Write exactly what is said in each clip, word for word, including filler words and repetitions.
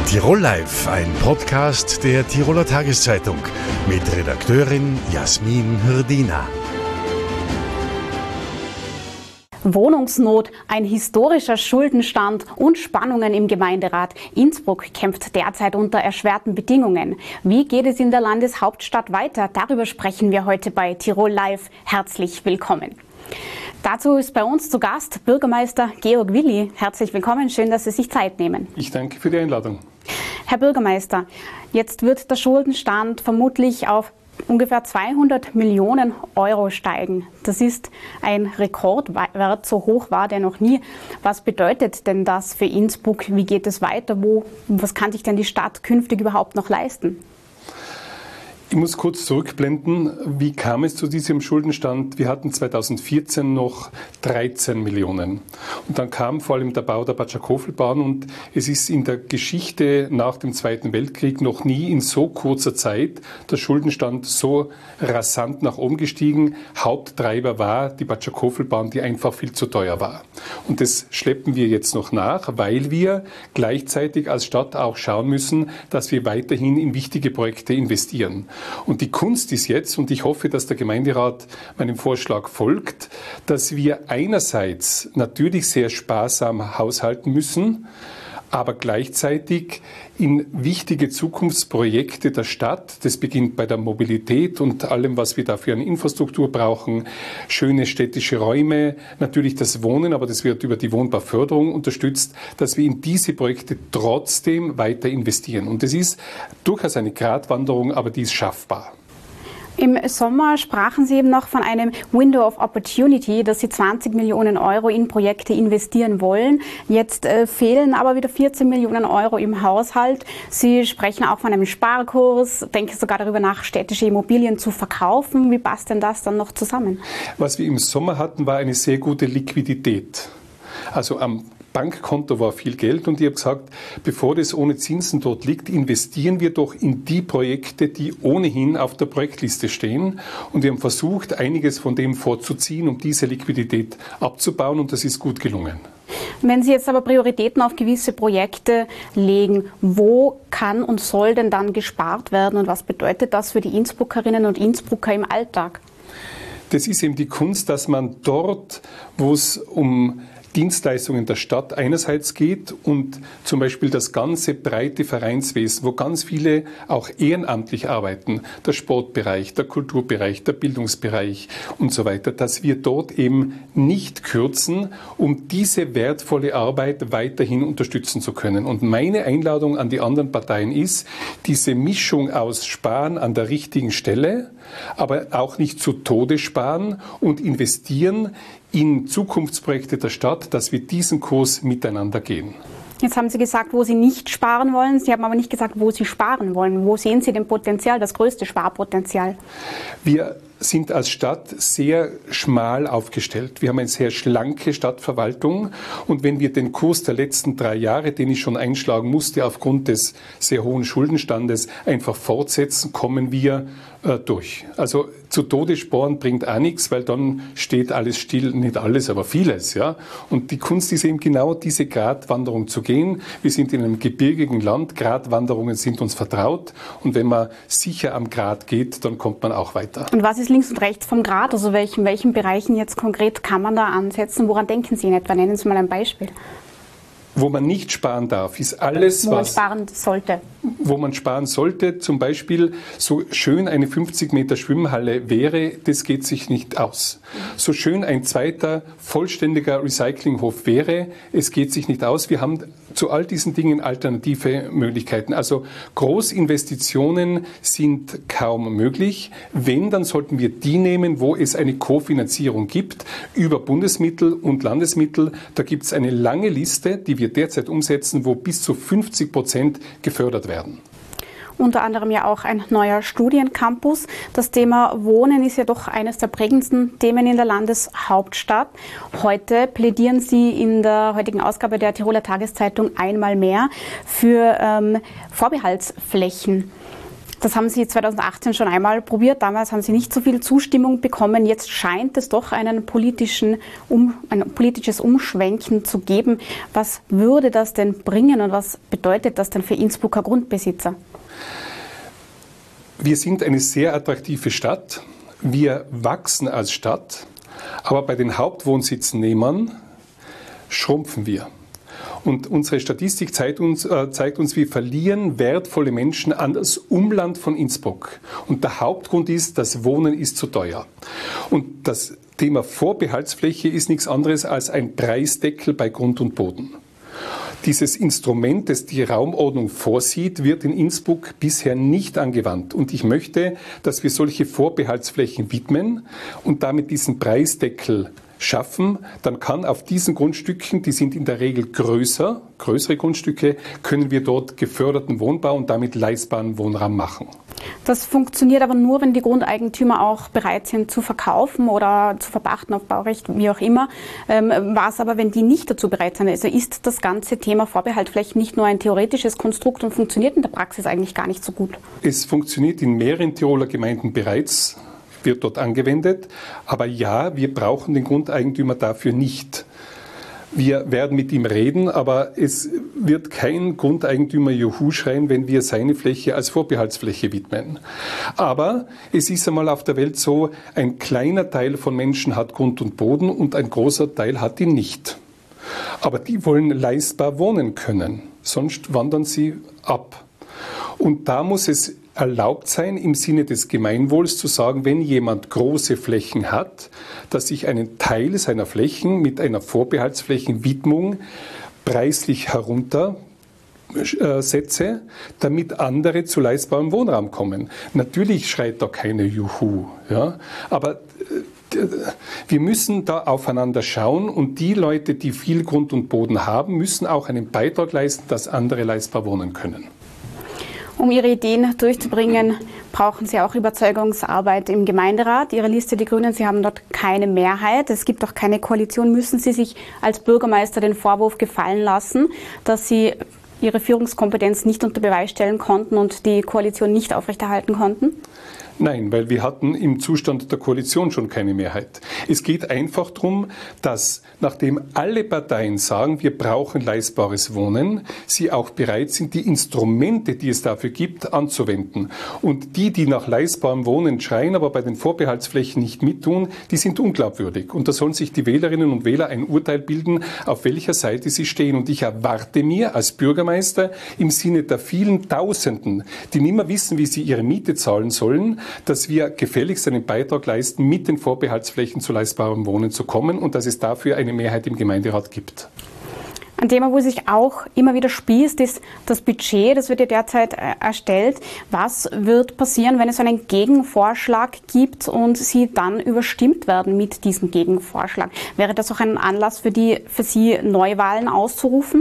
Tirol Live, ein Podcast der Tiroler Tageszeitung mit Redakteurin Jasmin Hirdina. Wohnungsnot, ein historischer Schuldenstand und Spannungen im Gemeinderat. Innsbruck kämpft derzeit unter erschwerten Bedingungen. Wie geht es in der Landeshauptstadt weiter? Darüber sprechen wir heute bei Tirol Live. Herzlich willkommen. Dazu ist bei uns zu Gast Bürgermeister Georg Willi. Herzlich willkommen, schön, dass Sie sich Zeit nehmen. Ich danke für die Einladung. Herr Bürgermeister, jetzt wird der Schuldenstand vermutlich auf ungefähr zweihundert Millionen Euro steigen. Das ist ein Rekordwert, so hoch war der noch nie. Was bedeutet denn das für Innsbruck? Wie geht es weiter? Wo, was kann sich denn die Stadt künftig überhaupt noch leisten? Ich muss kurz zurückblenden, wie kam es zu diesem Schuldenstand? Wir hatten zweitausendvierzehn noch dreizehn Millionen. Und dann kam vor allem der Bau der Batschakowelbahn und es ist in der Geschichte nach dem Zweiten Weltkrieg noch nie in so kurzer Zeit der Schuldenstand so rasant nach oben gestiegen. Haupttreiber war die Batschakowelbahn, die einfach viel zu teuer war. Und das schleppen wir jetzt noch nach, weil wir gleichzeitig als Stadt auch schauen müssen, dass wir weiterhin in wichtige Projekte investieren. Und die Kunst ist jetzt, und ich hoffe, dass der Gemeinderat meinem Vorschlag folgt, dass wir einerseits natürlich sehr sparsam haushalten müssen, aber gleichzeitig in wichtige Zukunftsprojekte der Stadt, das beginnt bei der Mobilität und allem, was wir dafür an Infrastruktur brauchen, schöne städtische Räume, natürlich das Wohnen, aber das wird über die Wohnbauförderung unterstützt, dass wir in diese Projekte trotzdem weiter investieren. Und das ist durchaus eine Gratwanderung, aber die ist schaffbar. Im Sommer sprachen Sie eben noch von einem Window of Opportunity, dass Sie zwanzig Millionen Euro in Projekte investieren wollen. Jetzt äh, fehlen aber wieder vierzehn Millionen Euro im Haushalt. Sie sprechen auch von einem Sparkurs, denken sogar darüber nach, städtische Immobilien zu verkaufen. Wie passt denn das dann noch zusammen? Was wir im Sommer hatten, war eine sehr gute Liquidität. Also am Bankkonto war viel Geld und ich habe gesagt, bevor das ohne Zinsen dort liegt, investieren wir doch in die Projekte, die ohnehin auf der Projektliste stehen. Und wir haben versucht, einiges von dem vorzuziehen, um diese Liquidität abzubauen und das ist gut gelungen. Wenn Sie jetzt aber Prioritäten auf gewisse Projekte legen, wo kann und soll denn dann gespart werden und was bedeutet das für die Innsbruckerinnen und Innsbrucker im Alltag? Das ist eben die Kunst, dass man dort, wo es um Dienstleistungen der Stadt einerseits geht und zum Beispiel das ganze breite Vereinswesen, wo ganz viele auch ehrenamtlich arbeiten, der Sportbereich, der Kulturbereich, der Bildungsbereich und so weiter, dass wir dort eben nicht kürzen, um diese wertvolle Arbeit weiterhin unterstützen zu können. Und meine Einladung an die anderen Parteien ist, diese Mischung aus Sparen an der richtigen Stelle, aber auch nicht zu Tode sparen und investieren in Zukunftsprojekte der Stadt, dass wir diesen Kurs miteinander gehen. Jetzt haben Sie gesagt, wo Sie nicht sparen wollen. Sie haben aber nicht gesagt, wo Sie sparen wollen. Wo sehen Sie denn Potenzial, das größte Sparpotenzial? Wir sind als Stadt sehr schmal aufgestellt. Wir haben eine sehr schlanke Stadtverwaltung und wenn wir den Kurs der letzten drei Jahre, den ich schon einschlagen musste, aufgrund des sehr hohen Schuldenstandes einfach fortsetzen, kommen wir äh, durch. Also zu Tode sparen bringt auch nichts, weil dann steht alles still, nicht alles, aber vieles. Ja? Und die Kunst ist eben genau diese Gratwanderung zu gehen. Wir sind in einem gebirgigen Land, Gratwanderungen sind uns vertraut und wenn man sicher am Grat geht, dann kommt man auch weiter. Und was ist links und rechts vom Grat? Also welchen, welchen Bereichen jetzt konkret kann man da ansetzen? Woran denken Sie in etwa? Nennen Sie mal ein Beispiel. Wo man nicht sparen darf, ist alles, wo man was... sparen sollte. Wo man sparen sollte, zum Beispiel so schön eine fünfzig Meter Schwimmhalle wäre, das geht sich nicht aus. So schön ein zweiter vollständiger Recyclinghof wäre, es geht sich nicht aus. Wir haben zu all diesen Dingen alternative Möglichkeiten. Also Großinvestitionen sind kaum möglich. Wenn, dann sollten wir die nehmen, wo es eine Kofinanzierung gibt, über Bundesmittel und Landesmittel. Da gibt es eine lange Liste, die wir derzeit umsetzen, wo bis zu fünfzig Prozent gefördert werden. Unter anderem ja auch ein neuer Studiencampus. Das Thema Wohnen ist ja doch eines der prägendsten Themen in der Landeshauptstadt. Heute plädieren Sie in der heutigen Ausgabe der Tiroler Tageszeitung einmal mehr für ähm, Vorbehaltsflächen. Das haben Sie zweitausendachtzehn schon einmal probiert. Damals haben Sie nicht so viel Zustimmung bekommen. Jetzt scheint es doch einen politischen um, ein politisches Umschwenken zu geben. Was würde das denn bringen und was bedeutet das denn für Innsbrucker Grundbesitzer? Wir sind eine sehr attraktive Stadt. Wir wachsen als Stadt, aber bei den Hauptwohnsitzennehmern schrumpfen wir. Und unsere Statistik zeigt uns, äh, zeigt uns, wir verlieren wertvolle Menschen an das Umland von Innsbruck. Und der Hauptgrund ist, das Wohnen ist zu teuer. Und das Thema Vorbehaltsfläche ist nichts anderes als ein Preisdeckel bei Grund und Boden. Dieses Instrument, das die Raumordnung vorsieht, wird in Innsbruck bisher nicht angewandt. Und ich möchte, dass wir solche Vorbehaltsflächen widmen und damit diesen Preisdeckel schaffen. Dann kann auf diesen Grundstücken, die sind in der Regel größer, größere Grundstücke, können wir dort geförderten Wohnbau und damit leistbaren Wohnraum machen. Das funktioniert aber nur, wenn die Grundeigentümer auch bereit sind zu verkaufen oder zu verpachten auf Baurecht, wie auch immer. Ähm, was aber, wenn die nicht dazu bereit sind? Also ist das ganze Thema Vorbehaltflächen nicht nur ein theoretisches Konstrukt und funktioniert in der Praxis eigentlich gar nicht so gut? Es funktioniert in mehreren Tiroler Gemeinden bereits, wird dort angewendet. Aber ja, wir brauchen den Grundeigentümer dafür nicht. Wir werden mit ihm reden, aber es wird kein Grundeigentümer Juhu schreien, wenn wir seine Fläche als Vorbehaltsfläche widmen. Aber es ist einmal auf der Welt so, ein kleiner Teil von Menschen hat Grund und Boden und ein großer Teil hat ihn nicht. Aber die wollen leistbar wohnen können, sonst wandern sie ab. Und da muss es erlaubt sein, im Sinne des Gemeinwohls zu sagen, wenn jemand große Flächen hat, dass ich einen Teil seiner Flächen mit einer Vorbehaltsflächenwidmung preislich heruntersetze, damit andere zu leistbarem Wohnraum kommen. Natürlich schreit da keine Juhu, ja, aber wir müssen da aufeinander schauen und die Leute, die viel Grund und Boden haben, müssen auch einen Beitrag leisten, dass andere leistbar wohnen können. Um Ihre Ideen durchzubringen, brauchen Sie auch Überzeugungsarbeit im Gemeinderat. Ihre Liste, die Grünen, Sie haben dort keine Mehrheit. Es gibt auch keine Koalition. Müssen Sie sich als Bürgermeister den Vorwurf gefallen lassen, dass Sie Ihre Führungskompetenz nicht unter Beweis stellen konnten und die Koalition nicht aufrechterhalten konnten? Nein, weil wir hatten im Zustand der Koalition schon keine Mehrheit. Es geht einfach darum, dass nachdem alle Parteien sagen, wir brauchen leistbares Wohnen, sie auch bereit sind, die Instrumente, die es dafür gibt, anzuwenden. Und die, die nach leistbarem Wohnen schreien, aber bei den Vorbehaltsflächen nicht mittun, die sind unglaubwürdig. Und da sollen sich die Wählerinnen und Wähler ein Urteil bilden, auf welcher Seite sie stehen. Und ich erwarte mir als Bürgermeister im Sinne der vielen Tausenden, die nicht mehr wissen, wie sie ihre Miete zahlen sollen, dass wir gefälligst einen Beitrag leisten, mit den Vorbehaltsflächen zu leistbarem Wohnen zu kommen und dass es dafür eine Mehrheit im Gemeinderat gibt. Ein Thema, wo sich auch immer wieder spießt, ist das Budget. Das wird ja derzeit erstellt. Was wird passieren, wenn es einen Gegenvorschlag gibt und Sie dann überstimmt werden mit diesem Gegenvorschlag? Wäre das auch ein Anlass für, die, für Sie, Neuwahlen auszurufen?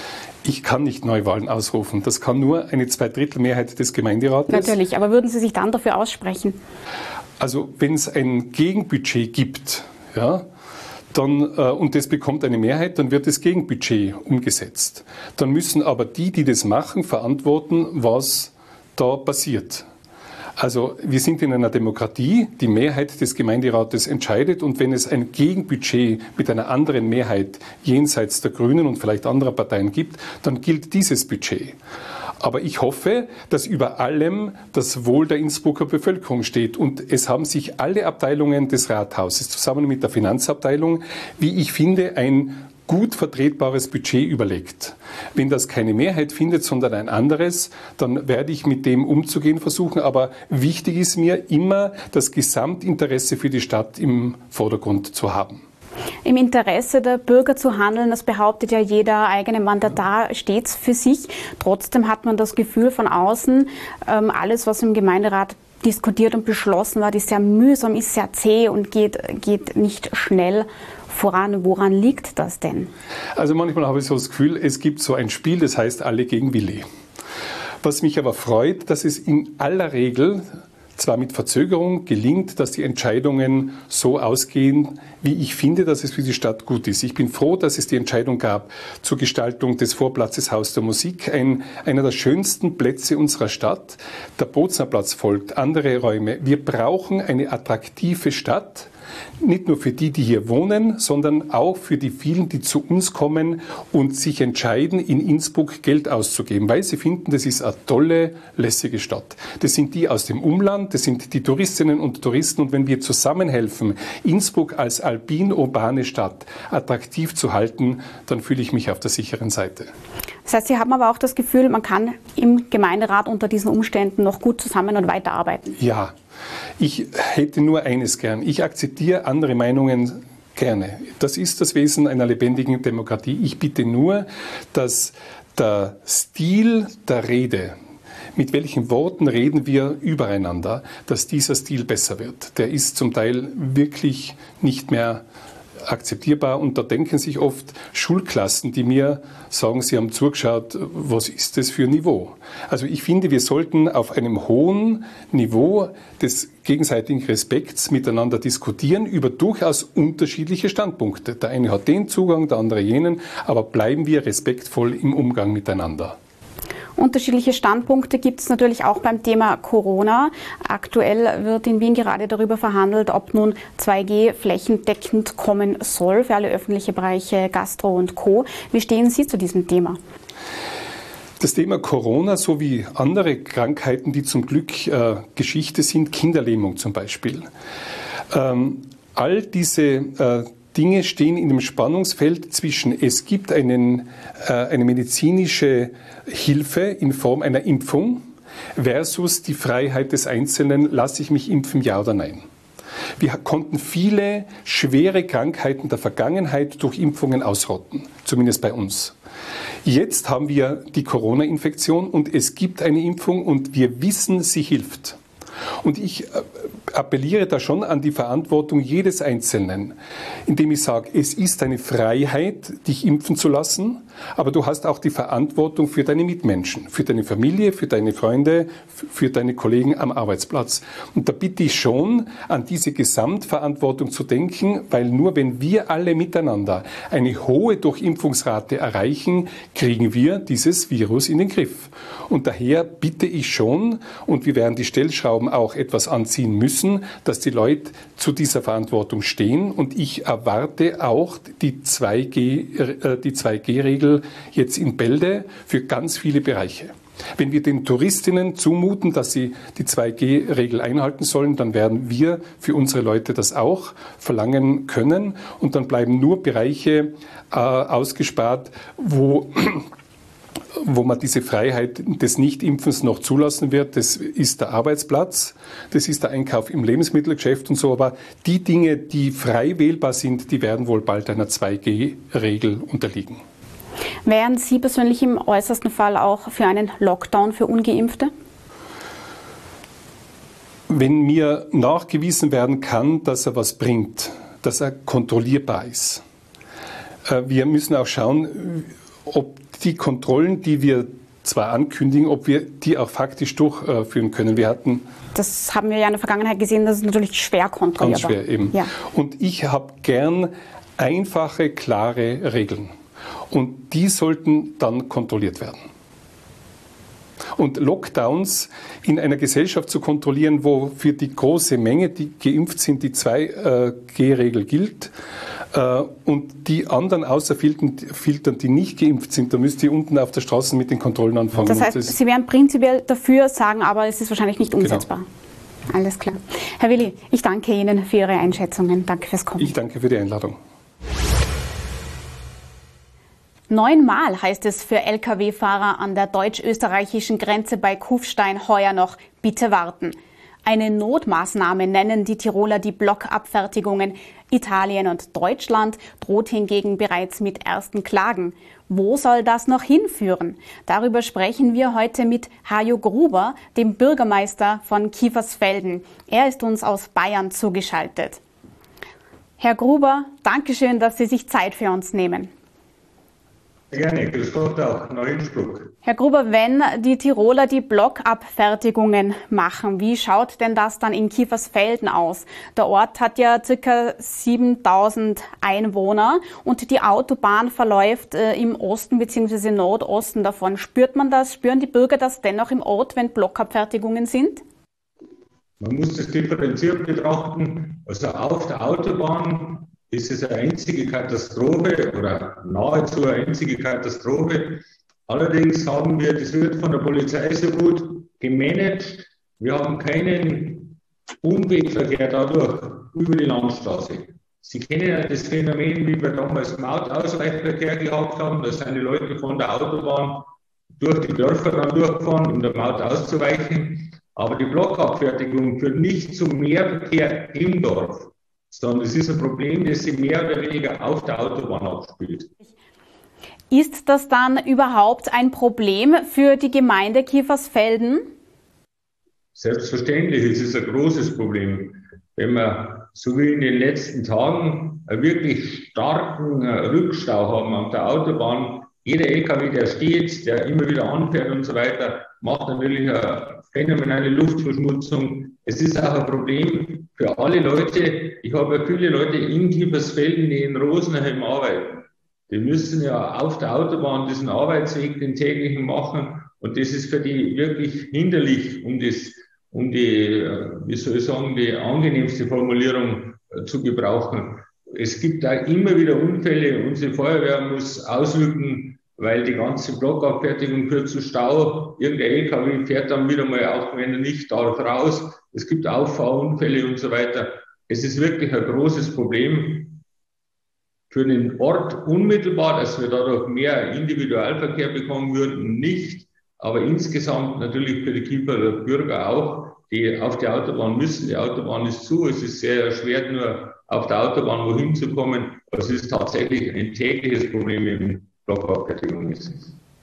Ich kann nicht Neuwahlen ausrufen. Das kann nur eine Zweidrittelmehrheit des Gemeinderates. Natürlich, aber würden Sie sich dann dafür aussprechen? Also wenn es ein Gegenbudget gibt, ja, dann, äh, und das bekommt eine Mehrheit, dann wird das Gegenbudget umgesetzt. Dann müssen aber die, die das machen, verantworten, was da passiert. Also wir sind in einer Demokratie, die Mehrheit des Gemeinderates entscheidet und wenn es ein Gegenbudget mit einer anderen Mehrheit jenseits der Grünen und vielleicht anderer Parteien gibt, dann gilt dieses Budget. Aber ich hoffe, dass über allem das Wohl der Innsbrucker Bevölkerung steht. Und es haben sich alle Abteilungen des Rathauses zusammen mit der Finanzabteilung, wie ich finde, ein gut vertretbares Budget überlegt. Wenn das keine Mehrheit findet, sondern ein anderes, dann werde ich mit dem umzugehen versuchen. Aber wichtig ist mir immer, das Gesamtinteresse für die Stadt im Vordergrund zu haben. Im Interesse der Bürger zu handeln, das behauptet ja jeder eigene Mandatar stets für sich. Trotzdem hat man das Gefühl von außen, alles, was im Gemeinderat diskutiert und beschlossen wird, ist sehr mühsam, ist sehr zäh und geht, geht nicht schnell voran. Woran liegt das denn? Also manchmal habe ich so das Gefühl, es gibt so ein Spiel, das heißt alle gegen Willi. Was mich aber freut, dass es in aller Regel zwar mit Verzögerung, gelingt, dass die Entscheidungen so ausgehen, wie ich finde, dass es für die Stadt gut ist. Ich bin froh, dass es die Entscheidung gab zur Gestaltung des Vorplatzes Haus der Musik, ein, einer der schönsten Plätze unserer Stadt. Der Bozner Platz folgt, andere Räume. Wir brauchen eine attraktive Stadt, nicht nur für die, die hier wohnen, sondern auch für die vielen, die zu uns kommen und sich entscheiden, in Innsbruck Geld auszugeben, weil sie finden, das ist eine tolle, lässige Stadt. Das sind die aus dem Umland, das sind die Touristinnen und Touristen. Und wenn wir zusammenhelfen, Innsbruck als alpin-urbane Stadt attraktiv zu halten, dann fühle ich mich auf der sicheren Seite. Das heißt, Sie haben aber auch das Gefühl, man kann im Gemeinderat unter diesen Umständen noch gut zusammen und weiterarbeiten? Ja, ich hätte nur eines gern. Ich akzeptiere andere Meinungen gerne. Das ist das Wesen einer lebendigen Demokratie. Ich bitte nur, dass der Stil der Rede, mit welchen Worten reden wir übereinander, dass dieser Stil besser wird. Der ist zum Teil wirklich nicht mehr akzeptierbar und da denken sich oft Schulklassen, die mir sagen, sie haben zugeschaut, was ist das für ein Niveau? Also ich finde, wir sollten auf einem hohen Niveau des gegenseitigen Respekts miteinander diskutieren über durchaus unterschiedliche Standpunkte. Der eine hat den Zugang, der andere jenen, aber bleiben wir respektvoll im Umgang miteinander. Unterschiedliche Standpunkte gibt es natürlich auch beim Thema Corona. Aktuell wird in Wien gerade darüber verhandelt, ob nun zwei G flächendeckend kommen soll für alle öffentlichen Bereiche, Gastro und Co. Wie stehen Sie zu diesem Thema? Das Thema Corona sowie andere Krankheiten, die zum Glück äh, Geschichte sind, Kinderlähmung zum Beispiel. Ähm, all diese äh, Dinge stehen in dem Spannungsfeld zwischen, es gibt einen, äh, eine medizinische Hilfe in Form einer Impfung versus die Freiheit des Einzelnen, lasse ich mich impfen, ja oder nein. Wir konnten viele schwere Krankheiten der Vergangenheit durch Impfungen ausrotten, zumindest bei uns. Jetzt haben wir die Corona-Infektion und es gibt eine Impfung und wir wissen, sie hilft. Und ich appelliere da schon an die Verantwortung jedes Einzelnen, indem ich sage, es ist eine Freiheit, dich impfen zu lassen, aber du hast auch die Verantwortung für deine Mitmenschen, für deine Familie, für deine Freunde, für deine Kollegen am Arbeitsplatz. Und da bitte ich schon, an diese Gesamtverantwortung zu denken, weil nur wenn wir alle miteinander eine hohe Durchimpfungsrate erreichen, kriegen wir dieses Virus in den Griff. Und daher bitte ich schon, und wir werden die Stellschrauben auch etwas anziehen müssen, dass die Leute zu dieser Verantwortung stehen. Und ich erwarte auch die zwei G, äh, die zwei G Regel jetzt in Bälde für ganz viele Bereiche. Wenn wir den Touristinnen zumuten, dass sie die zwei G Regel einhalten sollen, dann werden wir für unsere Leute das auch verlangen können. Und dann bleiben nur Bereiche äh, ausgespart, wo wo man diese Freiheit des Nichtimpfens noch zulassen wird. Das ist der Arbeitsplatz, das ist der Einkauf im Lebensmittelgeschäft und so. Aber die Dinge, die frei wählbar sind, die werden wohl bald einer zwei G Regel unterliegen. Wären Sie persönlich im äußersten Fall auch für einen Lockdown für Ungeimpfte? Wenn mir nachgewiesen werden kann, dass er was bringt, dass er kontrollierbar ist. Wir müssen auch schauen, ob die Kontrollen, die wir zwar ankündigen, ob wir die auch faktisch durchführen können. Wir hatten das haben wir ja in der Vergangenheit gesehen, das ist natürlich schwer kontrollierbar. Ganz schwer eben. Ja. Und ich habe gern einfache, klare Regeln. Und die sollten dann kontrolliert werden. Und Lockdowns in einer Gesellschaft zu kontrollieren, wo für die große Menge, die geimpft sind, die zwei G Regel gilt, äh, und die anderen außerfiltern, die nicht geimpft sind, da müsst ihr unten auf der Straße mit den Kontrollen anfangen. Das heißt, das Sie wären prinzipiell dafür, sagen aber, es ist wahrscheinlich nicht umsetzbar. Genau. Alles klar. Herr Willi, ich danke Ihnen für Ihre Einschätzungen. Danke fürs Kommen. Ich danke für die Einladung. Neunmal heißt es für L K W-Fahrer an der deutsch-österreichischen Grenze bei Kufstein heuer noch bitte warten. Eine Notmaßnahme nennen die Tiroler die Blockabfertigungen. Italien und Deutschland droht hingegen bereits mit ersten Klagen. Wo soll das noch hinführen? Darüber sprechen wir heute mit Hajo Gruber, dem Bürgermeister von Kiefersfelden. Er ist uns aus Bayern zugeschaltet. Herr Gruber, danke schön, dass Sie sich Zeit für uns nehmen. Gerne, grüß Gott auch, nach Innsbruck. Herr Gruber, wenn die Tiroler die Blockabfertigungen machen, wie schaut denn das dann in Kiefersfelden aus? Der Ort hat ja ca. siebentausend Einwohner und die Autobahn verläuft äh, im Osten bzw. Nordosten davon. Spürt man das, spüren die Bürger das dennoch im Ort, wenn Blockabfertigungen sind? Man muss das differenziert betrachten. Also auf der Autobahn ist es eine einzige Katastrophe oder nahezu eine einzige Katastrophe. Allerdings haben wir, das wird von der Polizei so gut gemanagt, wir haben keinen Umwegverkehr dadurch über die Landstraße. Sie kennen ja das Phänomen, wie wir damals Mautausweichverkehr gehabt haben. Da sind die Leute von der Autobahn durch die Dörfer dann durchgefahren, um der Maut auszuweichen. Aber die Blockabfertigung führt nicht zu mehr Verkehr im Dorf, sondern es ist ein Problem, das sich mehr oder weniger auf der Autobahn abspielt. Ist das dann überhaupt ein Problem für die Gemeinde Kiefersfelden? Selbstverständlich, es ist ein großes Problem. Wenn wir so wie in den letzten Tagen einen wirklich starken Rückstau haben auf der Autobahn, jeder L K W, der steht, der immer wieder anfährt und so weiter, macht natürlich eine phänomenale Luftverschmutzung. Es ist auch ein Problem für alle Leute. Ich habe ja viele Leute in Kiefersfelden, die in Rosenheim arbeiten. Die müssen ja auf der Autobahn diesen Arbeitsweg, den täglichen machen. Und das ist für die wirklich hinderlich, um das, um die, wie soll ich sagen, die angenehmste Formulierung zu gebrauchen. Es gibt da immer wieder Unfälle. Unsere Feuerwehr muss ausrücken, weil die ganze Blockabfertigung führt zu Stau. Irgendein L K W fährt dann wieder mal, auch wenn er nicht darf, raus. Es gibt Auffahrunfälle und so weiter. Es ist wirklich ein großes Problem für den Ort unmittelbar, dass wir dadurch mehr Individualverkehr bekommen würden, nicht. Aber insgesamt natürlich für die Kieferer Bürger auch, die auf die Autobahn müssen. Die Autobahn ist zu. Es ist sehr erschwert, nur auf der Autobahn wohin zu kommen. Es ist tatsächlich ein tägliches Problem im Blockabfertigung ist.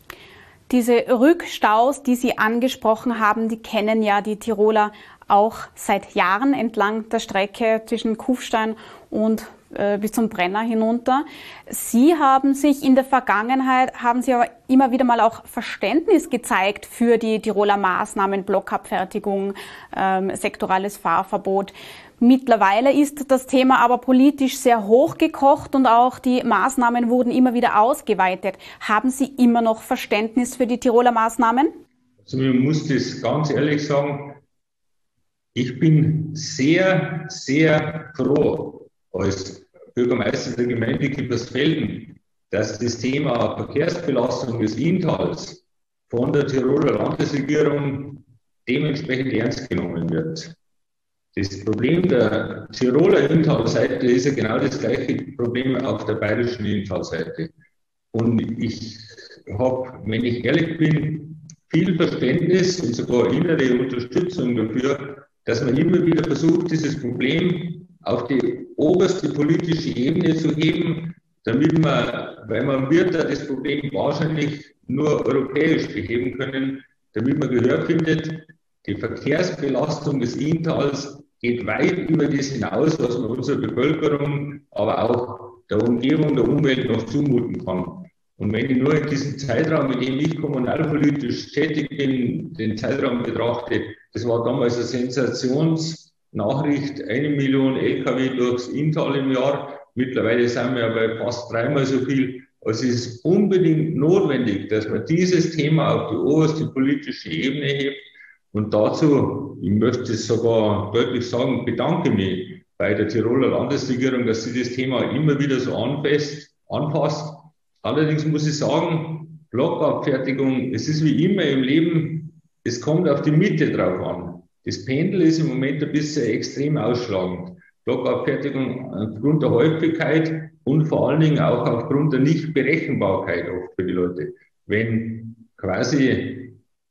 Diese Rückstaus, die Sie angesprochen haben, die kennen ja die Tiroler auch seit Jahren entlang der Strecke zwischen Kufstein und äh, bis zum Brenner hinunter. Sie haben sich in der Vergangenheit, haben Sie aber immer wieder mal auch Verständnis gezeigt für die Tiroler Maßnahmen, Blockabfertigung, ähm, sektorales Fahrverbot. Mittlerweile ist das Thema aber politisch sehr hochgekocht und auch die Maßnahmen wurden immer wieder ausgeweitet. Haben Sie immer noch Verständnis für die Tiroler Maßnahmen? Also ich muss das ganz ehrlich sagen, ich bin sehr, sehr froh als Bürgermeister der Gemeinde Kiefersfelden, dass das Thema Verkehrsbelastung des Inntals von der Tiroler Landesregierung dementsprechend ernst genommen wird. Das Problem der Tiroler Inntalseite ist ja genau das gleiche Problem auf der bayerischen Inntalseite. Und ich habe, wenn ich ehrlich bin, viel Verständnis und sogar innere Unterstützung dafür, dass man immer wieder versucht, dieses Problem auf die oberste politische Ebene zu heben, damit man, weil man wird da das Problem wahrscheinlich nur europäisch beheben können, damit man Gehör findet. Die Verkehrsbelastung des Inntals geht weit über das hinaus, was man unserer Bevölkerung, aber auch der Umgebung, der Umwelt noch zumuten kann. Und wenn ich nur in diesem Zeitraum, in dem ich kommunalpolitisch tätig bin, den Zeitraum betrachte, das war damals eine Sensationsnachricht, eine Million L K W durchs Inntal im Jahr. Mittlerweile sind wir ja bei fast dreimal so viel. Also es ist unbedingt notwendig, dass man dieses Thema auf die oberste politische Ebene hebt. Und dazu, ich möchte es sogar deutlich sagen, bedanke mich bei der Tiroler Landesregierung, dass sie das Thema immer wieder so anfasst, anfasst. Allerdings muss ich sagen, Blockabfertigung, es ist wie immer im Leben, es kommt auf die Mitte drauf an. Das Pendel ist im Moment ein bisschen extrem ausschlagend. Blockabfertigung aufgrund der Häufigkeit und vor allen Dingen auch aufgrund der Nichtberechenbarkeit oft für die Leute. Wenn quasi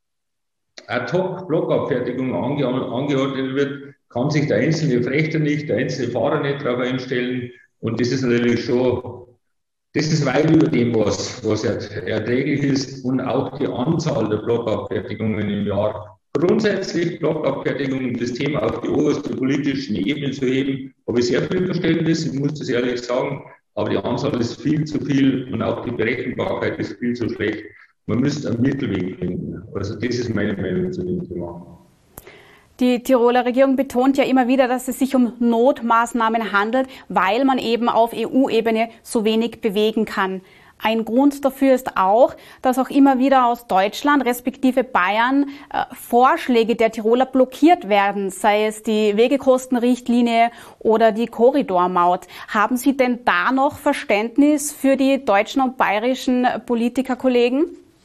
Ad-hoc-Blockabfertigung ange angeordnet wird, kann sich der einzelne Frächter nicht, der einzelne Fahrer nicht darauf einstellen. Und das ist natürlich schon, das ist weit über dem, was, was erträglich ist. Und auch die Anzahl der Blockabfertigungen im Jahr. Grundsätzlich Blockabfertigung, das Thema auf die oberste politische Ebene zu heben, habe ich sehr viel Verständnis, ich muss das ehrlich sagen. aber die Anzahl ist viel zu viel und auch die Berechenbarkeit ist viel zu schlecht. Man müsste einen Mittelweg finden. Also das ist meine Meinung zu dem Thema. Die Tiroler Regierung betont ja immer wieder, dass es sich um Notmaßnahmen handelt, weil man eben auf E U-Ebene so wenig bewegen kann. Ein Grund dafür ist auch, dass auch immer wieder aus Deutschland respektive Bayern äh, Vorschläge der Tiroler blockiert werden, sei es die Wegekostenrichtlinie oder die Korridormaut. Haben Sie denn da noch Verständnis für die deutschen und bayerischen Politikerkollegen?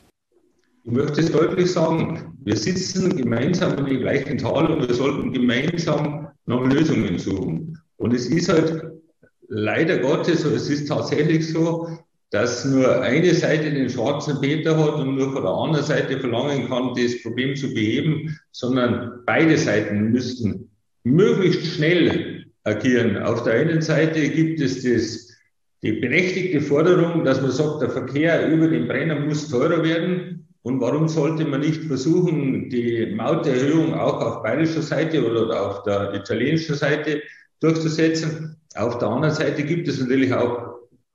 Ich möchte es deutlich sagen, wir sitzen gemeinsam in dem gleichen Tal und wir sollten gemeinsam nach Lösungen suchen. Und es ist halt leider Gottes, es ist tatsächlich so, dass nur eine Seite den schwarzen Peter hat und nur von der anderen Seite verlangen kann, das Problem zu beheben, sondern beide Seiten müssten möglichst schnell agieren. Auf der einen Seite gibt es das, die berechtigte Forderung, dass man sagt, der Verkehr über den Brenner muss teurer werden. Und warum sollte man nicht versuchen, die Mauterhöhung auch auf bayerischer Seite oder auf der italienischen Seite durchzusetzen? Auf der anderen Seite gibt es natürlich auch,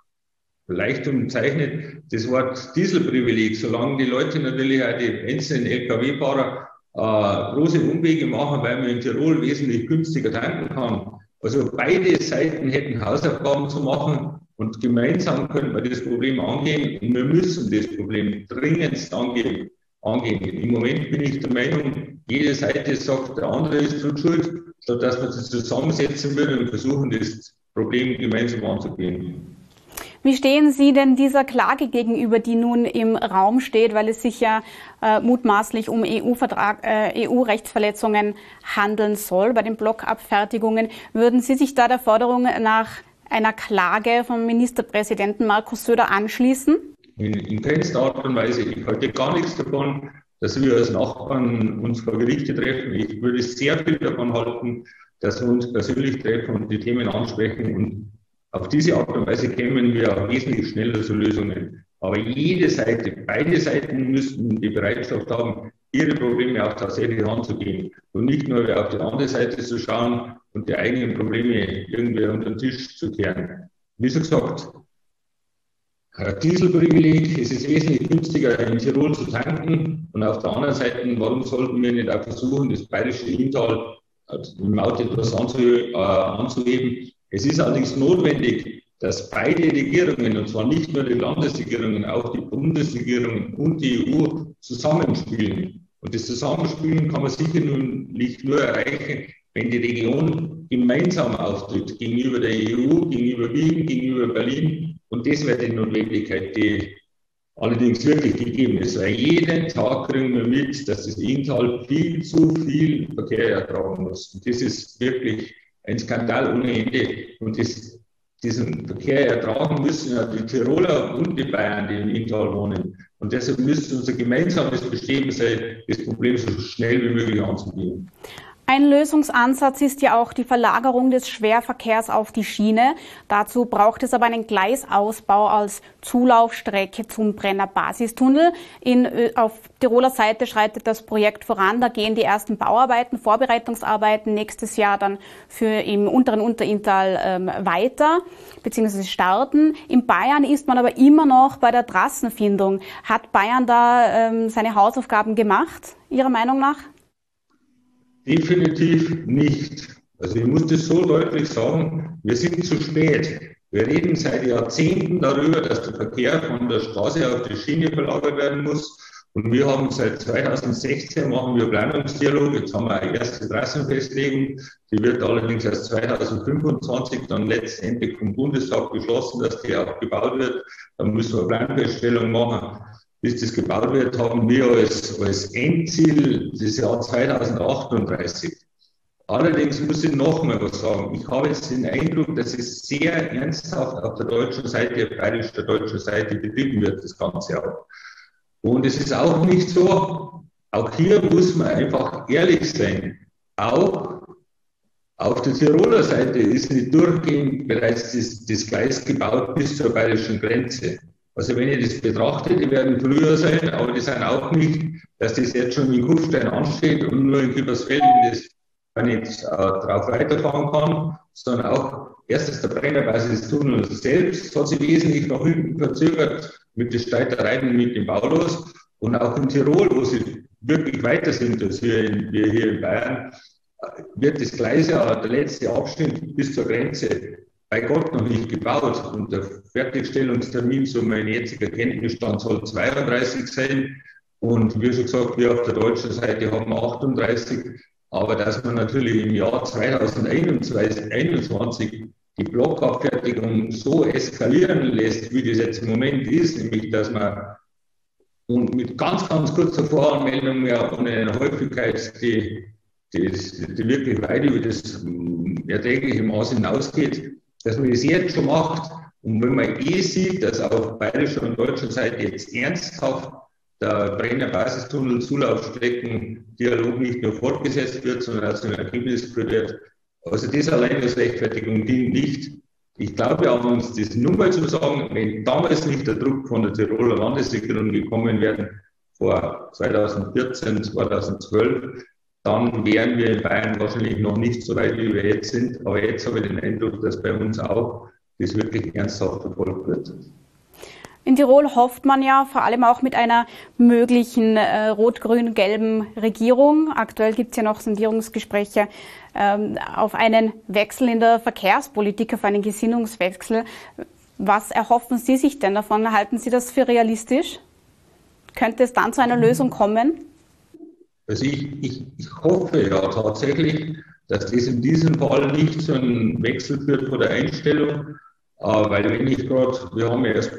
leicht umzeichnet, das Wort Dieselprivileg, solange die Leute natürlich auch die einzelnen L K W-Fahrer äh, große Umwege machen, weil man in Tirol wesentlich günstiger tanken kann. Also beide Seiten hätten Hausaufgaben zu machen und gemeinsam können wir das Problem angehen und wir müssen das Problem dringendst angehen. angehen. Im Moment bin ich der Meinung, jede Seite sagt, der andere ist schuld, statt dass wir uns zusammensetzen würden und versuchen, das Problem gemeinsam anzugehen. Wie stehen Sie denn dieser Klage gegenüber, die nun im Raum steht, weil es sich ja äh, mutmaßlich um E U-Vertrag, äh, E U-Rechtsverletzungen handeln soll bei den Blockabfertigungen? Würden Sie sich da der Forderung nach einer Klage vom Ministerpräsidenten Markus Söder anschließen? In, in keinster Art und Weise. Ich halte gar nichts davon, dass wir als Nachbarn uns vor Gerichte treffen. Ich würde sehr viel davon halten, dass wir uns persönlich treffen und die Themen ansprechen. Und auf diese Art und Weise kämen wir auch wesentlich schneller zu Lösungen. Aber jede Seite, beide Seiten müssten die Bereitschaft haben, ihre Probleme auch tatsächlich anzugehen. Und nicht nur auf die andere Seite zu schauen und die eigenen Probleme irgendwie unter den Tisch zu kehren. Wie schon gesagt, Dieselprivileg, es ist wesentlich günstiger in Tirol zu tanken. Und auf der anderen Seite, warum sollten wir nicht auch versuchen, das bayerische Inntal im Maut etwas anzuheben, äh, anzuheben? Es ist allerdings notwendig, dass beide Regierungen, und zwar nicht nur die Landesregierungen, auch die Bundesregierungen und die E U zusammenspielen. Und das Zusammenspielen kann man sicher nun nicht nur erreichen, wenn die Region gemeinsam auftritt, gegenüber der E U, gegenüber Wien, gegenüber Berlin. Und das wäre die Notwendigkeit, die allerdings wirklich gegeben ist. Weil jeden Tag kriegen wir mit, dass das Inntal viel zu viel Verkehr ertragen muss. Und das ist wirklich ein Skandal ohne Ende. Und das, diesen Verkehr ertragen müssen ja die Tiroler und die Bayern, die im Inntal wohnen. Und deshalb müsste unser gemeinsames Bestreben sein, das Problem so schnell wie möglich anzugehen. Ein Lösungsansatz ist ja auch die Verlagerung des Schwerverkehrs auf die Schiene. Dazu braucht es aber einen Gleisausbau als Zulaufstrecke zum Brenner Basistunnel. In, auf Tiroler Seite schreitet das Projekt voran. Da gehen die ersten Bauarbeiten, Vorbereitungsarbeiten nächstes Jahr dann für im unteren Unterinntal ähm, weiter bzw. starten. In Bayern ist man aber immer noch bei der Trassenfindung. Hat Bayern da ähm, seine Hausaufgaben gemacht, Ihrer Meinung nach? Definitiv nicht. Also ich muss das so deutlich sagen, wir sind zu spät. Wir reden seit Jahrzehnten darüber, dass der Verkehr von der Straße auf die Schiene verlagert werden muss. Und wir haben seit zweitausendsechzehn machen wir Planungsdialog. Jetzt haben wir eine erste Trassenfestlegung. Die wird allerdings erst zweitausendfünfundzwanzig dann letztendlich vom Bundestag beschlossen, dass die auch gebaut wird. Dann müssen wir Planfeststellung machen. Bis das gebaut wird, haben wir als, als Endziel das Jahr zweitausendachtunddreißig. Allerdings muss ich noch mal was sagen. Ich habe jetzt den Eindruck, dass es sehr ernsthaft auf der deutschen Seite, auf bayerisch der deutschen Seite betrieben wird, das Ganze auch. Und es ist auch nicht so, auch hier muss man einfach ehrlich sein. Auch auf der Tiroler Seite ist nicht durchgehend bereits das, das Gleis gebaut bis zur bayerischen Grenze. Also wenn ich das betrachte, die werden früher sein, aber die sind auch nicht, dass das jetzt schon in Kufstein ansteht und nur in Küppersfelden das nicht äh, drauf weiterfahren kann, sondern auch erstens der Brennerbasistunnel selbst hat sich wesentlich nach hinten verzögert mit den Streitereien mit dem Baulos. Und auch in Tirol, wo sie wirklich weiter sind als wir, in, wir hier in Bayern, wird das Gleis, der letzte Abschnitt bis zur Grenze, bei Gott noch nicht gebaut. Und der Fertigstellungstermin, so mein jetziger Kenntnisstand, soll zweiunddreißig sein. Und wie schon gesagt, wir auf der deutschen Seite haben achtunddreißig. Aber dass man natürlich im Jahr zweitausendeinundzwanzig die Blockabfertigung so eskalieren lässt, wie das jetzt im Moment ist, nämlich dass man und mit ganz, ganz kurzer Voranmeldung mehr ohne eine Häufigkeit, die, die, die wirklich weit über das erträgliche Maß hinausgeht, dass man das jetzt schon macht. Und wenn man eh sieht, dass auf bayerischer und deutscher Seite jetzt ernsthaft der Brenner-Basistunnel Zulaufstreckendialog nicht nur fortgesetzt wird, sondern auch zu einem Ergebnis geführt wird, also das allein als Rechtfertigung dient nicht. Ich glaube an uns, das nur mal zu sagen, wenn damals nicht der Druck von der Tiroler Landesregierung gekommen wäre, vor zweitausendvierzehn, zweitausendzwölf, dann wären wir in Bayern wahrscheinlich noch nicht so weit, wie wir jetzt sind. Aber jetzt habe ich den Eindruck, dass bei uns auch das wirklich ernsthaft verfolgt wird. In Tirol hofft man ja vor allem auch mit einer möglichen äh, rot-grün-gelben Regierung. Aktuell gibt es ja noch Sondierungsgespräche ähm, auf einen Wechsel in der Verkehrspolitik, auf einen Gesinnungswechsel. Was erhoffen Sie sich denn davon? Halten Sie das für realistisch? Könnte es dann zu einer Lösung kommen? Also ich, ich, ich hoffe ja tatsächlich, dass das in diesem Fall nicht zu einem Wechsel führt von der Einstellung. Uh, weil wenn ich gerade, wir haben ja erst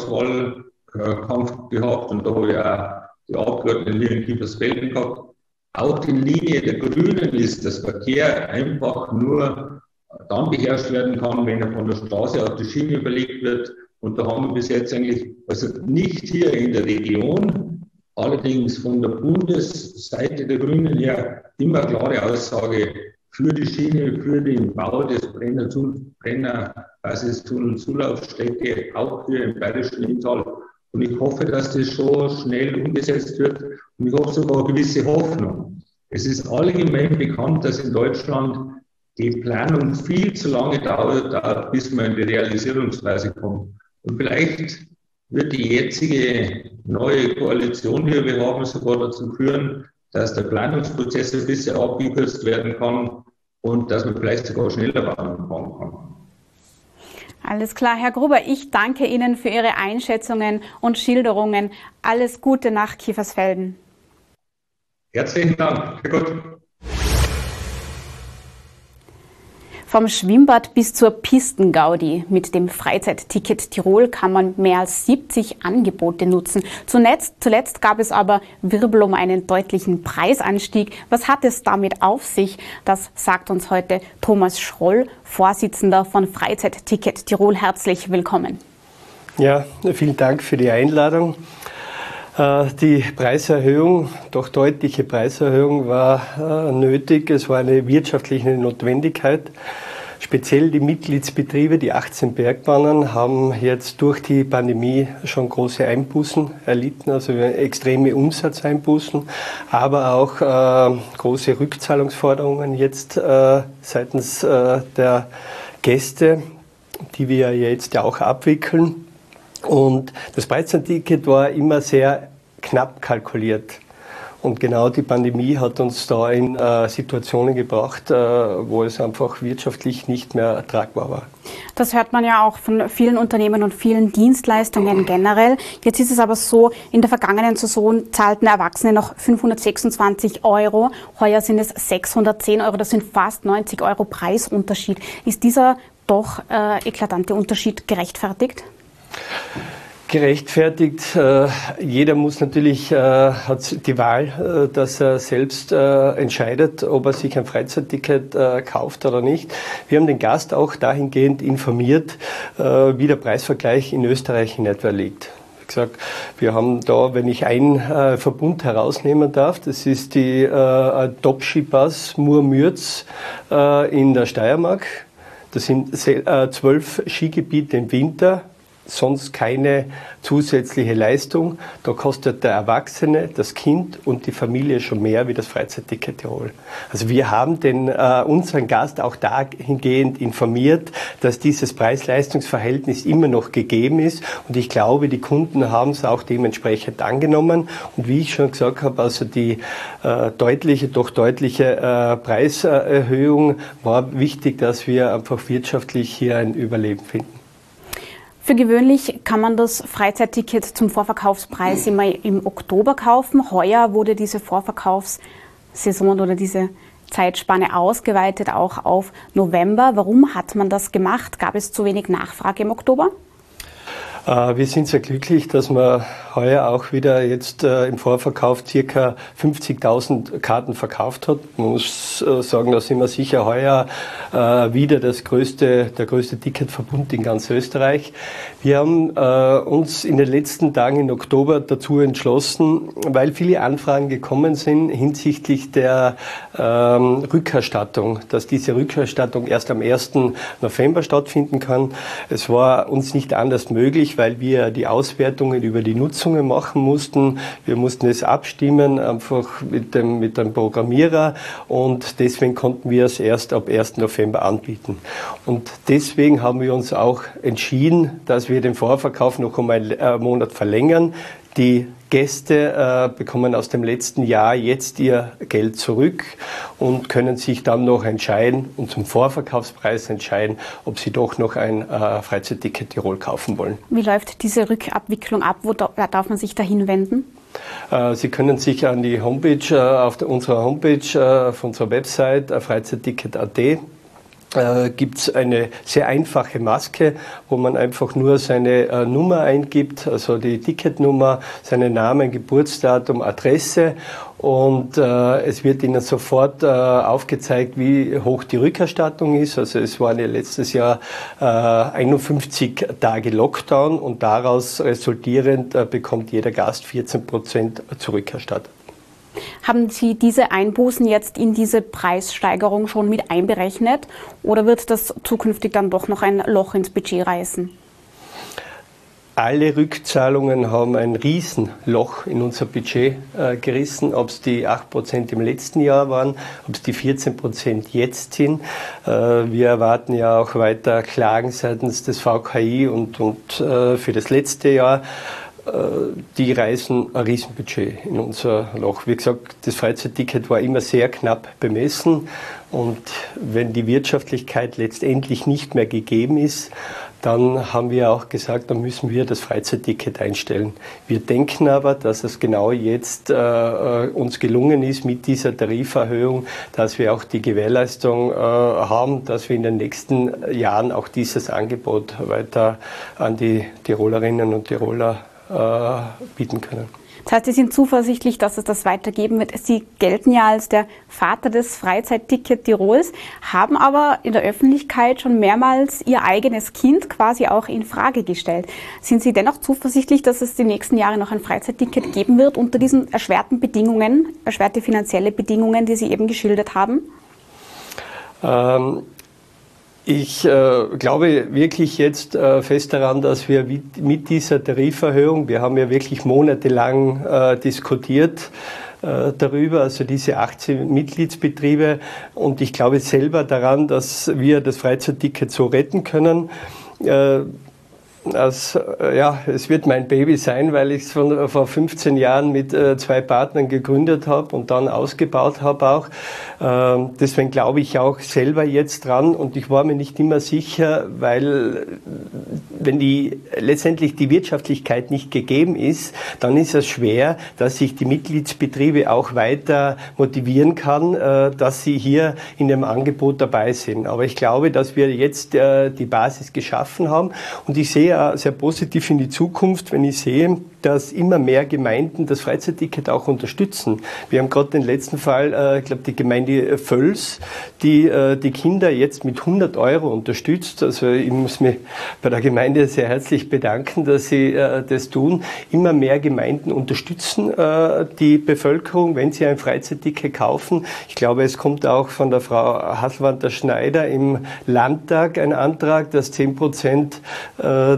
Bundestagswahlkampf gehabt und da habe ich auch die Abgeordneten hier in Kiefersfelden gehabt. Auch die Linie der Grünen ist, dass Verkehr einfach nur dann beherrscht werden kann, wenn er von der Straße auf die Schiene überlegt wird. Und da haben wir bis jetzt eigentlich, also nicht hier in der Region, allerdings von der Bundesseite der Grünen her immer klare Aussage für die Schiene, für den Bau des Brenner-Basistunnel-Zulaufstrecke, auch hier im bayerischen Inntal. Und ich hoffe, dass das schon schnell umgesetzt wird. Und ich habe sogar eine gewisse Hoffnung. Es ist allgemein bekannt, dass in Deutschland die Planung viel zu lange dauert, bis man in die Realisierungsphase kommt. Und vielleicht wird die jetzige neue Koalition, die wir haben, sogar dazu führen, dass der Planungsprozess ein bisschen abgekürzt werden kann und dass man vielleicht sogar schneller bauen kann. Alles klar, Herr Gruber, ich danke Ihnen für Ihre Einschätzungen und Schilderungen. Alles Gute nach Kiefersfelden. Herzlichen Dank. Sehr gut. Vom Schwimmbad bis zur Pistengaudi. Mit dem Freizeitticket Tirol kann man mehr als siebzig Angebote nutzen. Zuletzt, zuletzt gab es aber Wirbel um einen deutlichen Preisanstieg. Was hat es damit auf sich? Das sagt uns heute Thomas Schroll, Vorsitzender von Freizeitticket Tirol. Herzlich willkommen. Ja, vielen Dank für die Einladung. Die Preiserhöhung, doch deutliche Preiserhöhung war nötig. Es war eine wirtschaftliche Notwendigkeit. Speziell die Mitgliedsbetriebe, die achtzehn Bergbahnen, haben jetzt durch die Pandemie schon große Einbußen erlitten, also extreme Umsatzeinbußen, aber auch äh, große Rückzahlungsforderungen jetzt äh, seitens äh, der Gäste, die wir jetzt ja auch abwickeln. Und das Freizeitticket war immer sehr knapp kalkuliert. Und genau die Pandemie hat uns da in äh, Situationen gebracht, äh, wo es einfach wirtschaftlich nicht mehr tragbar war. Das hört man ja auch von vielen Unternehmen und vielen Dienstleistungen generell. Jetzt ist es aber so, in der vergangenen Saison zahlten Erwachsene noch fünfhundertsechsundzwanzig Euro. Heuer sind es sechshundertzehn Euro. Das sind fast neunzig Euro Preisunterschied. Ist dieser doch äh, eklatante Unterschied gerechtfertigt? Gerechtfertigt. Äh, jeder muss natürlich, äh, hat die Wahl, äh, dass er selbst äh, entscheidet, ob er sich ein Freizeitticket äh, kauft oder nicht. Wir haben den Gast auch dahingehend informiert, äh, wie der Preisvergleich in Österreich in etwa liegt. Wie gesagt, wir haben da, wenn ich einen äh, Verbund herausnehmen darf, das ist die äh, Top-Skipass Mur-Mürz äh, in der Steiermark. Das sind zwölf Skigebiete im Winter sonst keine zusätzliche Leistung. Da kostet der Erwachsene, das Kind und die Familie schon mehr wie das Freizeitticket Tirol. Also wir haben den, äh, unseren Gast auch dahingehend informiert, dass dieses Preis-Leistungs-Verhältnis immer noch gegeben ist. Und ich glaube, die Kunden haben es auch dementsprechend angenommen. Und wie ich schon gesagt habe, also die äh, deutliche, doch deutliche äh, Preiserhöhung war wichtig, dass wir einfach wirtschaftlich hier ein Überleben finden. Für gewöhnlich kann man das Freizeitticket zum Vorverkaufspreis immer im Oktober kaufen. Heuer wurde diese Vorverkaufssaison oder diese Zeitspanne ausgeweitet auch auf November. Warum hat man das gemacht? Gab es zu wenig Nachfrage im Oktober? Wir sind sehr glücklich, dass wir heuer auch wieder jetzt äh, im Vorverkauf ca. fünfzigtausend Karten verkauft hat. Man muss äh, sagen, da sind wir sicher heuer äh, wieder das größte, der größte Ticketverbund in ganz Österreich. Wir haben äh, uns in den letzten Tagen im Oktober dazu entschlossen, weil viele Anfragen gekommen sind hinsichtlich der ähm, Rückerstattung, dass diese Rückerstattung erst am ersten November stattfinden kann. Es war uns nicht anders möglich, weil wir die Auswertungen über die Nutzungen machen mussten. Wir mussten es abstimmen, einfach mit dem, mit dem Programmierer, und deswegen konnten wir es erst ab ersten November anbieten. Und deswegen haben wir uns auch entschieden, dass wir den Vorverkauf noch um einen Monat verlängern. Die Gäste äh, bekommen aus dem letzten Jahr jetzt ihr Geld zurück und können sich dann noch entscheiden und zum Vorverkaufspreis entscheiden, ob sie doch noch ein äh, Freizeitticket Tirol kaufen wollen. Wie läuft diese Rückabwicklung ab? Wo da, darf man sich dahin wenden? Äh, Sie können sich an die Homepage, äh, auf der, unserer Homepage, äh, auf unserer Website äh, freizeitticket punkt at Äh, gibt es eine sehr einfache Maske, wo man einfach nur seine äh, Nummer eingibt, also die Ticketnummer, seinen Namen, Geburtsdatum, Adresse, und äh, es wird Ihnen sofort äh, aufgezeigt, wie hoch die Rückerstattung ist. Also es waren ja letztes Jahr äh, einundfünfzig Tage Lockdown, und daraus resultierend äh, bekommt jeder Gast vierzehn Prozent zurückerstattet. Haben Sie diese Einbußen jetzt in diese Preissteigerung schon mit einberechnet, oder wird das zukünftig dann doch noch ein Loch ins Budget reißen? Alle Rückzahlungen haben ein Riesenloch in unser Budget äh, gerissen, ob es die acht Prozent im letzten Jahr waren, ob es die vierzehn Prozent jetzt sind. Äh, wir erwarten ja auch weiter Klagen seitens des V K I und, und äh, für das letzte Jahr. Die reißen ein Riesenbudget in unser Loch. Wie gesagt, das Freizeitticket war immer sehr knapp bemessen, und wenn die Wirtschaftlichkeit letztendlich nicht mehr gegeben ist, dann haben wir auch gesagt, dann müssen wir das Freizeitticket einstellen. Wir denken aber, dass es genau jetzt äh, uns gelungen ist mit dieser Tariferhöhung, dass wir auch die Gewährleistung äh, haben, dass wir in den nächsten Jahren auch dieses Angebot weiter an die Tirolerinnen und Tiroler bieten können. Das heißt, Sie sind zuversichtlich, dass es das weitergeben wird. Sie gelten ja als der Vater des Freizeitticket Tirols, haben aber in der Öffentlichkeit schon mehrmals Ihr eigenes Kind quasi auch in Frage gestellt. Sind Sie dennoch zuversichtlich, dass es die nächsten Jahre noch ein Freizeitticket geben wird unter diesen erschwerten Bedingungen, erschwerte finanzielle Bedingungen, die Sie eben geschildert haben? Ähm Ich äh, glaube wirklich jetzt äh, fest daran, dass wir mit dieser Tariferhöhung, wir haben ja wirklich monatelang äh, diskutiert äh, darüber, also diese achtzehn Mitgliedsbetriebe, und ich glaube selber daran, dass wir das Freizeitticket so retten können. Äh, Also, ja, es wird mein Baby sein, weil ich es vor fünfzehn Jahren mit äh, zwei Partnern gegründet habe und dann ausgebaut habe auch. Ähm, deswegen glaube ich auch selber jetzt dran, und ich war mir nicht immer sicher, weil wenn die letztendlich die Wirtschaftlichkeit nicht gegeben ist, dann ist es schwer, dass sich die Mitgliedsbetriebe auch weiter motivieren kann, äh, dass sie hier in dem Angebot dabei sind. Aber ich glaube, dass wir jetzt äh, die Basis geschaffen haben, und ich sehe sehr positiv in die Zukunft, wenn ich sehe, dass immer mehr Gemeinden das Freizeitticket auch unterstützen. Wir haben gerade den letzten Fall, äh, ich glaube die Gemeinde Völs, die äh, die Kinder jetzt mit hundert Euro unterstützt. Also ich muss mich bei der Gemeinde sehr herzlich bedanken, dass sie äh, das tun. Immer mehr Gemeinden unterstützen äh, die Bevölkerung, wenn sie ein Freizeitticket kaufen. Ich glaube, es kommt auch von der Frau Hasselwander-Schneider im Landtag ein Antrag, dass zehn Prozent äh,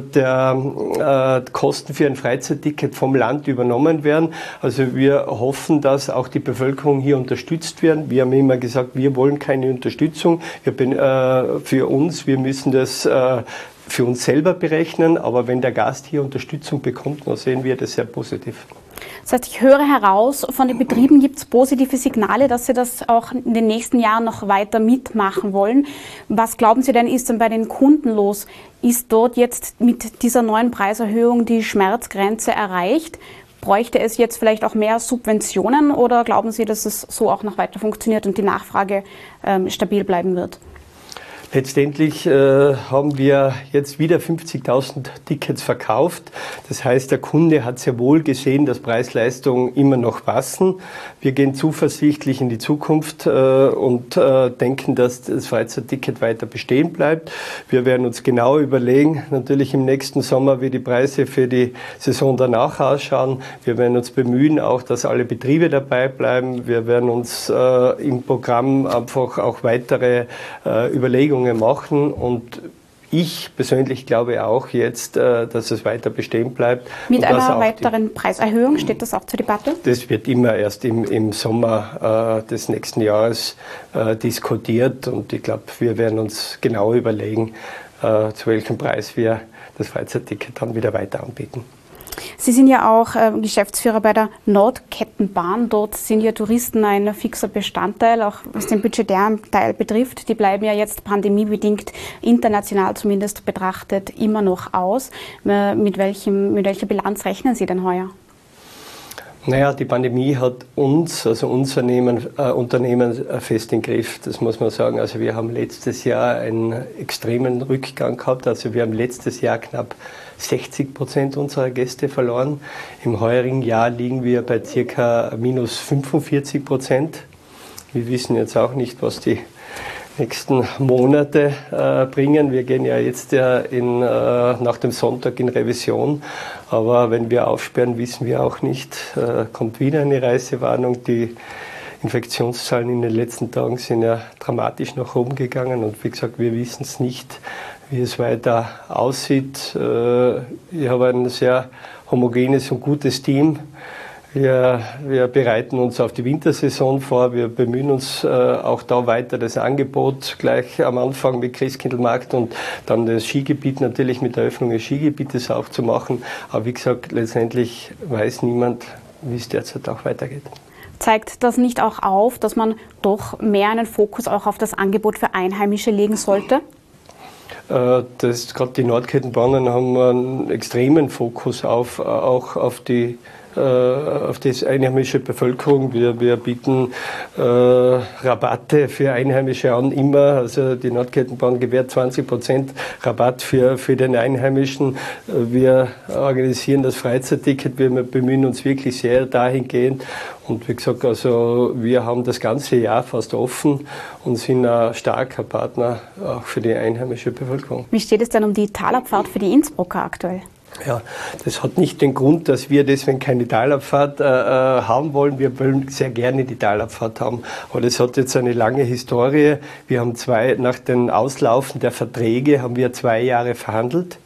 der äh, Kosten für ein Freizeitticket vom Land übernommen werden. Also wir hoffen, dass auch die Bevölkerung hier unterstützt wird. Wir haben immer gesagt, wir wollen keine Unterstützung. Wir bin, äh, für uns, wir müssen das äh, für uns selber berechnen, aber wenn der Gast hier Unterstützung bekommt, dann sehen wir das sehr positiv. Das heißt, ich höre heraus, von den Betrieben gibt es positive Signale, dass sie das auch in den nächsten Jahren noch weiter mitmachen wollen. Was glauben Sie denn, ist denn bei den Kunden los? Ist dort jetzt mit dieser neuen Preiserhöhung die Schmerzgrenze erreicht? Bräuchte es jetzt vielleicht auch mehr Subventionen oder glauben Sie, dass es so auch noch weiter funktioniert und die Nachfrage ähm, stabil bleiben wird? Letztendlich äh, haben wir jetzt wieder fünfzigtausend Tickets verkauft. Das heißt, der Kunde hat sehr wohl gesehen, dass Preis-Leistung immer noch passen. Wir gehen zuversichtlich in die Zukunft äh, und äh, denken, dass das Freizeitticket weiter bestehen bleibt. Wir werden uns genau überlegen, natürlich im nächsten Sommer, wie die Preise für die Saison danach ausschauen. Wir werden uns bemühen, auch, dass alle Betriebe dabei bleiben. Wir werden uns äh, im Programm einfach auch weitere äh, Überlegungen machen und ich persönlich glaube auch jetzt, dass es weiter bestehen bleibt. Mit einer weiteren die, Preiserhöhung steht das auch zur Debatte? Das wird immer erst im, im Sommer äh, des nächsten Jahres äh, diskutiert und ich glaube, wir werden uns genau überlegen, äh, zu welchem Preis wir das Freizeitticket dann wieder weiter anbieten. Sie sind ja auch äh, Geschäftsführer bei der Nordkettenbahn. Dort sind ja Touristen ein fixer Bestandteil, auch was den budgetären Teil betrifft. Die bleiben ja jetzt pandemiebedingt, international zumindest betrachtet, immer noch aus. Äh, mit, welchem, mit welcher Bilanz rechnen Sie denn heuer? Naja, die Pandemie hat uns, also unser Unternehmen, äh, Unternehmen fest im Griff, das muss man sagen. Also wir haben letztes Jahr einen extremen Rückgang gehabt. Also wir haben letztes Jahr knapp sechzig Prozent unserer Gäste verloren. Im heurigen Jahr liegen wir bei circa minus fünfundvierzig Prozent. Wir wissen jetzt auch nicht, was die nächsten Monate äh, bringen. Wir gehen ja jetzt ja in, äh, nach dem Sonntag in Revision, aber wenn wir aufsperren, wissen wir auch nicht. Äh, kommt wieder eine Reisewarnung. Die Infektionszahlen in den letzten Tagen sind ja dramatisch nach oben gegangen und wie gesagt, wir wissen es nicht, wie es weiter aussieht. Äh, ich habe ein sehr homogenes und gutes Team. Wir, wir bereiten uns auf die Wintersaison vor. Wir bemühen uns äh, auch da weiter das Angebot gleich am Anfang mit Christkindlmarkt und dann das Skigebiet natürlich mit der Eröffnung des Skigebietes aufzumachen. Aber wie gesagt, letztendlich weiß niemand, wie es derzeit auch weitergeht. Zeigt das nicht auch auf, dass man doch mehr einen Fokus auch auf das Angebot für Einheimische legen sollte? Das, gerade die Nordkettenbahnen haben einen extremen Fokus auf, auch auf die auf die einheimische Bevölkerung. Wir, wir bieten äh, Rabatte für Einheimische an, immer. Also die Nordkettenbahn gewährt zwanzig Prozent Rabatt für, für den Einheimischen. Wir organisieren das Freizeitticket. Wir bemühen uns wirklich sehr dahingehend. Und wie gesagt, also wir haben das ganze Jahr fast offen und sind ein starker Partner auch für die einheimische Bevölkerung. Wie steht es denn um die Talabfahrt für die Innsbrucker aktuell? Ja, das hat nicht den Grund, dass wir deswegen keine Talabfahrt äh, haben wollen. Wir wollen sehr gerne die Talabfahrt haben. Aber das hat jetzt eine lange Historie. Wir haben zwei, nach dem Auslaufen der Verträge haben wir zwei Jahre verhandelt.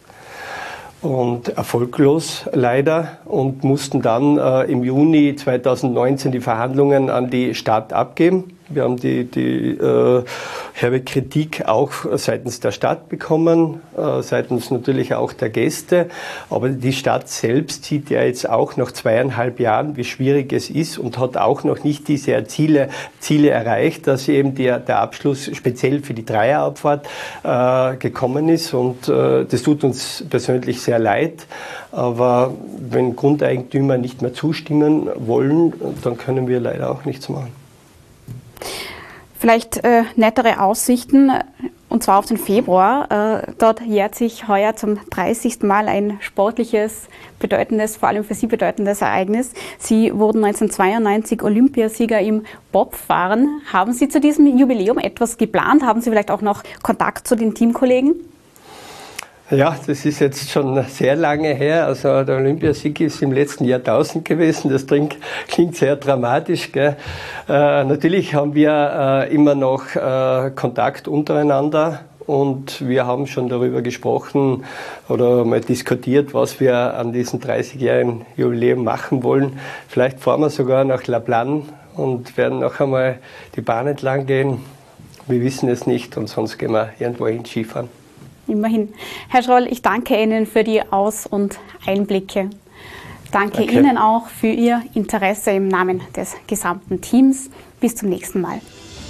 Und erfolglos leider und mussten dann äh, im Juni zweitausendneunzehn die Verhandlungen an die Stadt abgeben. Wir haben die, die äh, herbe Kritik auch seitens der Stadt bekommen, äh, seitens natürlich auch der Gäste. Aber die Stadt selbst sieht ja jetzt auch nach zweieinhalb Jahren, wie schwierig es ist und hat auch noch nicht diese Ziele, Ziele erreicht, dass eben der, der Abschluss speziell für die Dreierabfahrt äh, gekommen ist. Und äh, das tut uns persönlich sehr leid. Aber wenn Grundeigentümer nicht mehr zustimmen wollen, dann können wir leider auch nichts machen. Vielleicht äh, nettere Aussichten Und zwar auf den Februar. Äh, dort jährt sich heuer zum dreißigsten Mal ein sportliches, bedeutendes, vor allem für Sie bedeutendes Ereignis. Sie wurden neunzehnhundertzweiundneunzig Olympiasieger im Bobfahren. Haben Sie zu diesem Jubiläum etwas geplant? Haben Sie vielleicht auch noch Kontakt zu den Teamkollegen? Ja, das ist jetzt schon sehr lange her. Also der Olympiasieg ist im letzten Jahrtausend gewesen. Das klingt, klingt sehr dramatisch, gell? Äh, natürlich haben wir äh, immer noch äh, Kontakt untereinander und wir haben schon darüber gesprochen oder mal diskutiert, was wir an diesem dreißigjährigen Jubiläum machen wollen. Vielleicht fahren wir sogar nach La Plagne und werden noch einmal die Bahn entlang gehen. Wir wissen es nicht und sonst gehen wir irgendwo hin Skifahren. Immerhin. Herr Schroll, ich danke Ihnen für die Aus- und Einblicke. Danke, danke Ihnen auch für Ihr Interesse im Namen des gesamten Teams. Bis zum nächsten Mal.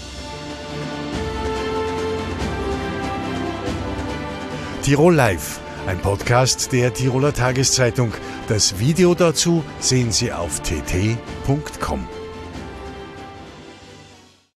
Tirol Live, ein Podcast der Tiroler Tageszeitung. Das Video dazu sehen Sie auf t t punkt com.